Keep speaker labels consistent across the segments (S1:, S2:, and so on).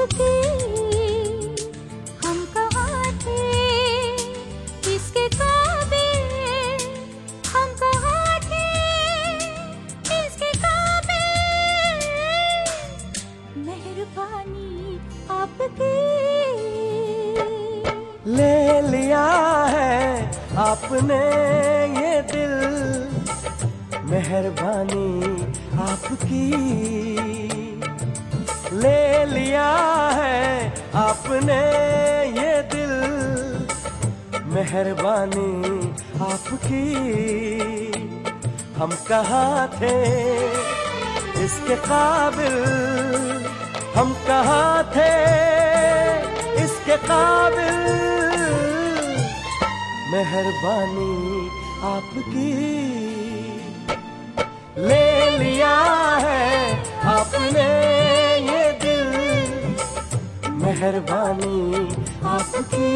S1: आपके हम कहाँ थे इसके काबिल, हम कहाँ थे इसके काबिल, मेहरबानी आपकी।
S2: ले लिया है आपने ये दिल, मेहरबानी आपकी। ले लिया है आपने ये दिल, मेहरबानी आपकी। हम कहाँ थे इसके काबिल, हम कहाँ थे इसके काबिल, मेहरबानी आपकी। ले लिया है आपने ये दिल, मेहरबानी आपकी।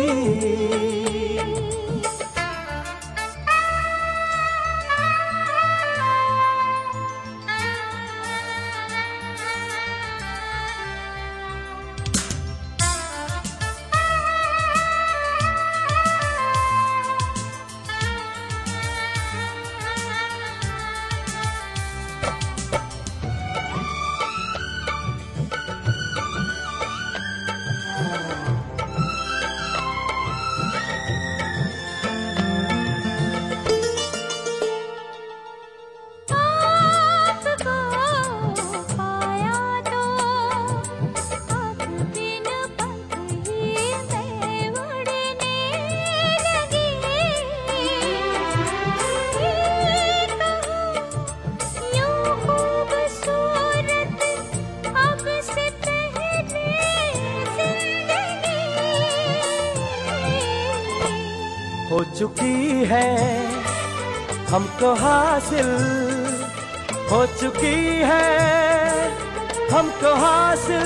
S2: हो चुकी है हमको हासिल, हो चुकी है हमको हासिल,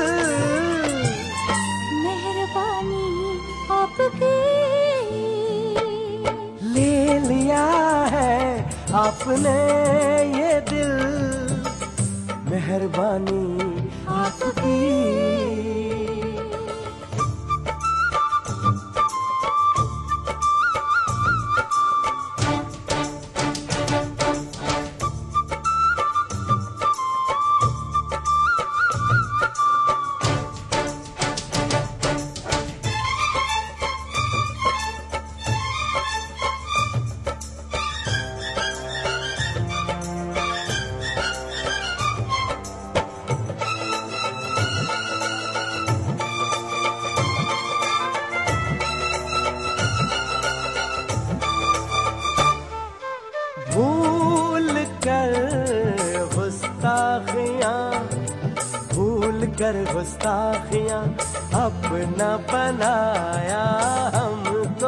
S1: मेहरबानी आपकी।
S2: ले लिया है आपने ये दिल, मेहरबानी आपकी। भूल कर गुस्ताखियाँ अपना बनाया हमको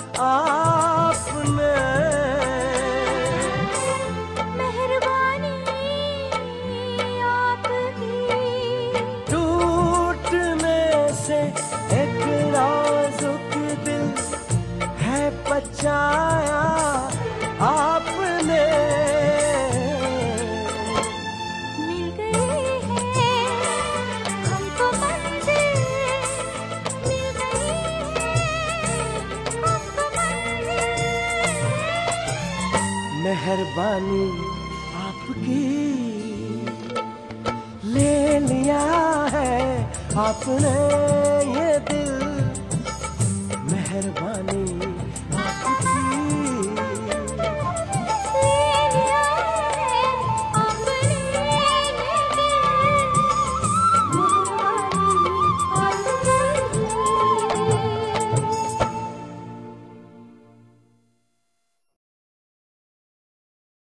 S2: आपने।
S1: मेहरबानी आपकी।
S2: टूटने से एक नाजुक दिल है बचाया आपने।
S1: मिल गई है हमको मंजिल, मिल गई है हमको मंजिल।
S2: मेहरबानी आपकी। ले लिया है आपने ये दिल, मेहरबानी